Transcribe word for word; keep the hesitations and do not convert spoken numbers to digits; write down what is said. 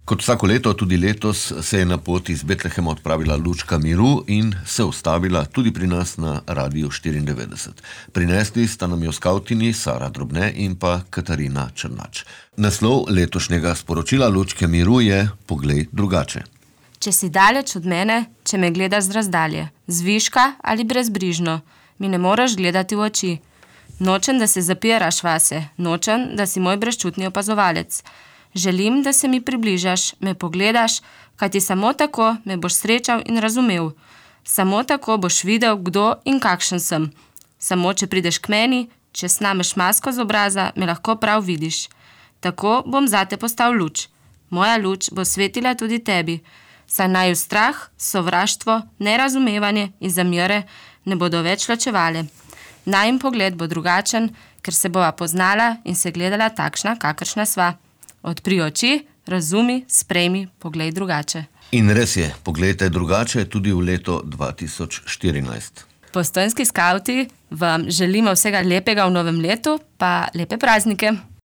Kot vsako leto, tudi letos se je na pot iz Betlehema odpravila Lučka miru in se ustavila tudi pri nas na Radiu štiriindevetdeset. Prinesli sta nam jo skavtini Sara Drobne in pa Katarina Črnač. Naslov letošnjega sporočila Lučke miru je Poglej drugače. Če si daleč od mene, če me gledaš z razdalje, zviška ali brezbrižno, mi ne moreš gledati v oči. Nočem, da se zapiraš vase, nočem, da si moj brezčutni opazovalec. Želim, da se mi približaš, me pogledaš, kajti samo tako me boš srečal in razumel. Samo tako boš videl, kdo in kakšen sem. Samo, če prideš k meni, če snameš masko z obraza, me lahko prav vidiš. Tako bom zate postal luč. Moja luč bo svetila tudi tebi. Saj naju strah, sovraštvo, nerazumevanje in zamere ne bodo več ločevale. Najin pogled bo drugačen, ker se bova poznala in se gledala takšna, kakršna sva. Odpri oči, razumi, sprejmi, poglej drugače. In res je, poglejte drugače tudi v leto dva tisoč štirinajst. Postojnski skavti vam želimo vsega lepega v novem letu, pa lepe praznike.